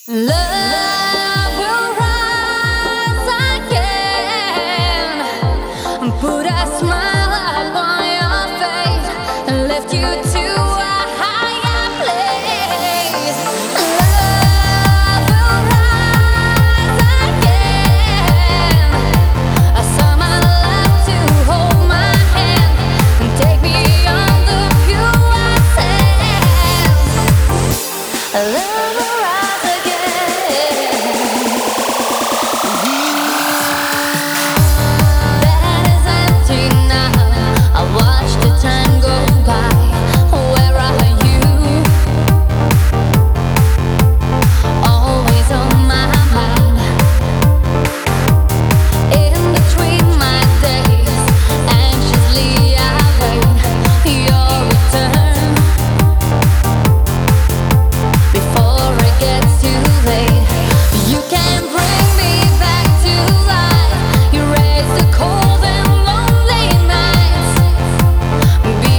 Love will rise again, put a smile upon your face, and lift you to a higher place. Love will rise again, summer love to hold my hand and take me on the pure sands. Love will rise again. That is empty now. I watch the time go by. Where are you? Always on my mind. In between my days, anxiously I wait your return before it gets too late. You can bring me back to life. Erase the cold and lonely nights. Be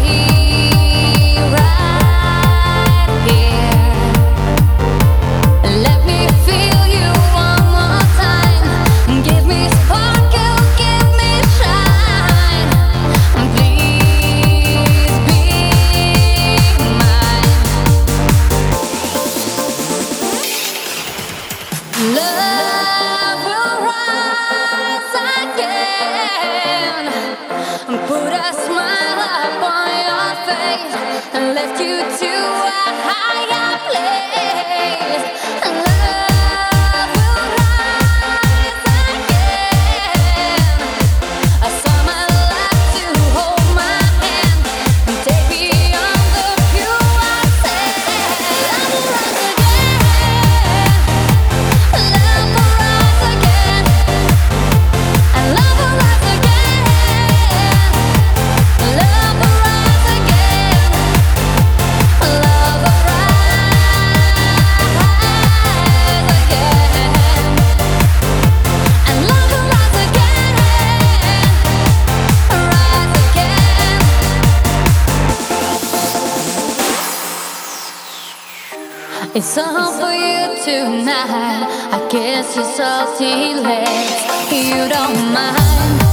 right here. Let me feel you one more time. Give me sparkle, give me shine. Please be mine. Love will rise again, put a smile upon your face and lift you to a higher place. Love will rise again, a summer love to hold my hand and take me on the pure sands. Love will rise again. Love will rise again, and love will rise again. Love will rise again. Love will rise again, and love will rise again. Rise again. It's all for you tonight. I kiss your salty lips. You don't mind.